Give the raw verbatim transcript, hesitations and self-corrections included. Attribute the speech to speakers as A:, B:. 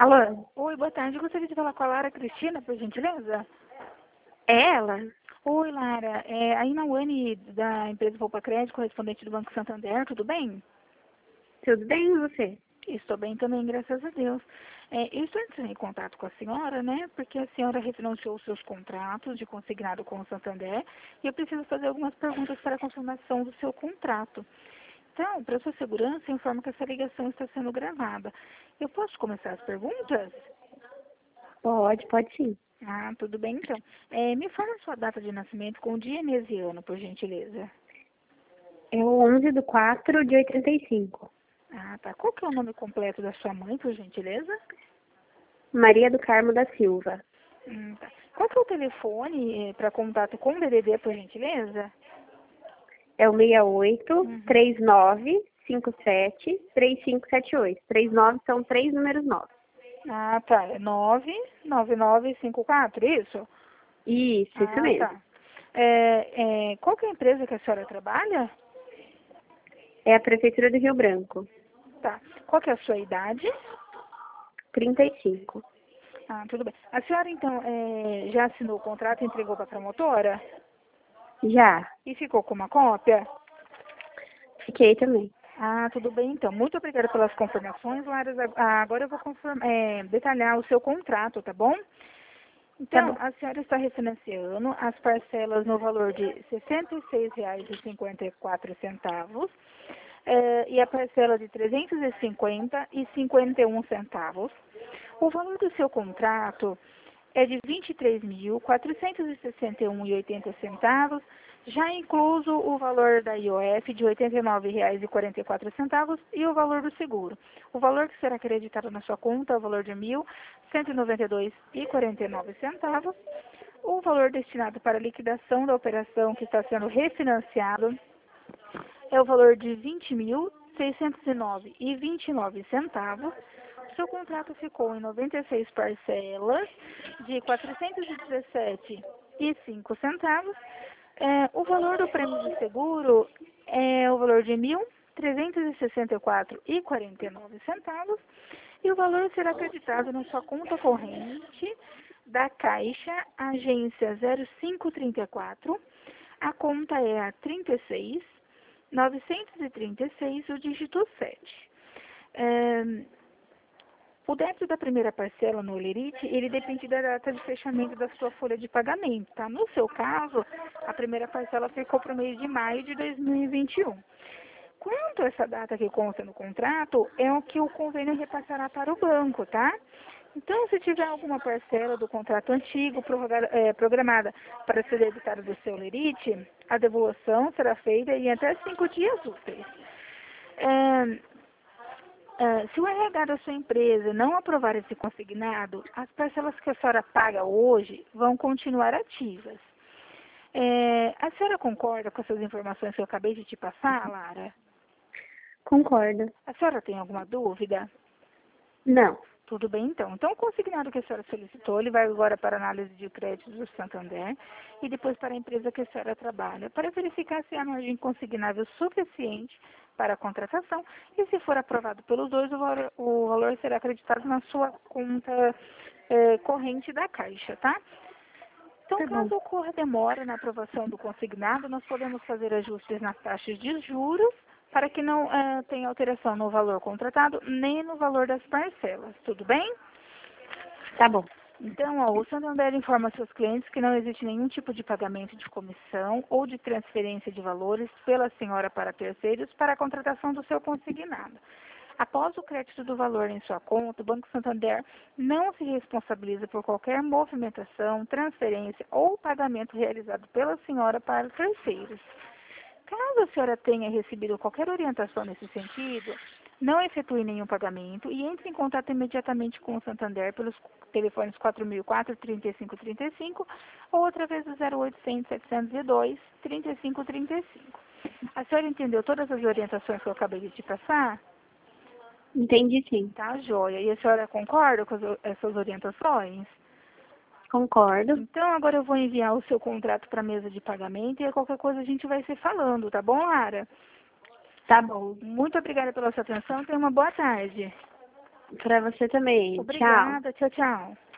A: Alô?
B: Oi, boa tarde. Eu gostaria de falar com a Lara Cristina, por gentileza.
A: É ela?
B: Oi, Lara. É a Inauane, da empresa Poupa Crédito, correspondente do Banco Santander, tudo bem?
A: Tudo bem e você?
B: Estou bem também, graças a Deus. É, eu estou entrando em contato com a senhora, né, porque a senhora refinanciou os seus contratos de consignado com o Santander e eu preciso fazer algumas perguntas para a confirmação do seu contrato. Então, para sua segurança, informo que essa ligação está sendo gravada. Eu posso começar as perguntas?
A: Pode, pode sim.
B: Ah, tudo bem então. É, me fala a sua data de nascimento com dia, mês e ano, por gentileza.
A: É o onze do quatro de oitenta e cinco.
B: Ah, tá. Qual que é o nome completo da sua mãe, por gentileza?
A: Maria do Carmo da Silva.
B: Hum, tá. Qual que é o telefone para contato com o D D D, por gentileza?
A: É o seis oito,
B: Uhum.
A: três nove, cinco sete, três cinco sete oito. Três nove são três números nove.
B: Ah, tá. É nove nove nove cinco quatro, isso?
A: Isso, isso
B: Ah,
A: mesmo.
B: tá. É, é, qual que é a empresa que a senhora trabalha?
A: É a Prefeitura do Rio Branco.
B: Tá. Qual que é a sua idade?
A: trinta e cinco.
B: Ah, tudo bem. A senhora, então, é, já assinou o contrato e entregou para a promotora?
A: Já.
B: E ficou com uma cópia?
A: Fiquei também.
B: Ah, tudo bem, então. Muito obrigada pelas confirmações, Lara. Ah, agora eu vou confirmar, é, detalhar o seu contrato, tá bom?
A: Tá
B: Então,
A: bom.
B: a senhora está refinanciando as parcelas no valor de sessenta e seis reais e cinquenta e quatro centavos eh, e a parcela de trezentos e cinquenta e cinquenta e um centavos. O valor do seu contrato é de vinte e três mil quatrocentos e sessenta e um e oitenta centavos, já incluso o valor da I O F de oitenta e nove reais e quarenta e quatro centavos e o valor do seguro. O valor que será acreditado na sua conta é o valor de mil cento e noventa e dois reais e quarenta e nove centavos. O valor destinado para a liquidação da operação que está sendo refinanciado é o valor de vinte mil seiscentos e nove reais e vinte e nove centavos. Seu contrato ficou em noventa e seis parcelas de quatrocentos e dezessete reais e cinco centavos. É, o valor do prêmio de seguro é o valor de mil trezentos e sessenta e quatro reais e quarenta e nove centavos. E o valor será acreditado na sua conta corrente da Caixa, agência zero cinco três quatro. A conta é a trinta e seis, novecentos e trinta e seis, o dígito sete. É, o débito da primeira parcela no Olerite, ele depende da data de fechamento da sua folha de pagamento, tá? No seu caso, a primeira parcela ficou para o mês de maio de dois mil e vinte e um. Quanto a essa data que consta no contrato, é o que o convênio repassará para o banco, tá? Então, se tiver alguma parcela do contrato antigo prorrogar- eh, programada para ser debitada do seu lerite, a devolução será feita em até cinco dias úteis. É, é, se o R H da sua empresa não aprovar esse consignado, as parcelas que a senhora paga hoje vão continuar ativas. É, a senhora concorda com essas informações que eu acabei de te passar, Lara?
A: Concordo.
B: A senhora tem alguma dúvida?
A: Não.
B: Tudo bem, então. Então, o consignado que a senhora solicitou, ele vai agora para a análise de crédito do Santander e depois para a empresa que a senhora trabalha, para verificar se há margem consignável suficiente para a contratação e, se for aprovado pelos dois, o valor, o valor será acreditado na sua conta eh, corrente da Caixa, tá? Então,
A: Tá bom.
B: caso ocorra demora na aprovação do consignado, nós podemos fazer ajustes nas taxas de juros para que não eh, tenha alteração no valor contratado nem no valor das parcelas. Tudo bem?
A: Tá bom.
B: Então, ó, o Santander informa seus clientes que não existe nenhum tipo de pagamento de comissão ou de transferência de valores pela senhora para terceiros para a contratação do seu consignado. Após o crédito do valor em sua conta, o Banco Santander não se responsabiliza por qualquer movimentação, transferência ou pagamento realizado pela senhora para terceiros. Caso a senhora tenha recebido qualquer orientação nesse sentido, não efetue nenhum pagamento e entre em contato imediatamente com o Santander pelos telefones quatro mil e quatro, trinta e cinco trinta e cinco ou através do zero oitocentos, setecentos e dois, trinta e cinco trinta e cinco. A senhora entendeu todas as orientações que eu acabei de te passar?
A: Entendi sim.
B: Tá, joia. E a senhora concorda com as, essas orientações?
A: Concordo.
B: Então, agora eu vou enviar o seu contrato para a mesa de pagamento e qualquer coisa a gente vai se falando, tá bom, Lara?
A: Tá bom.
B: Muito obrigada pela sua atenção e tenha uma boa tarde.
A: Pra você também. Tchau.
B: Obrigada, tchau, tchau.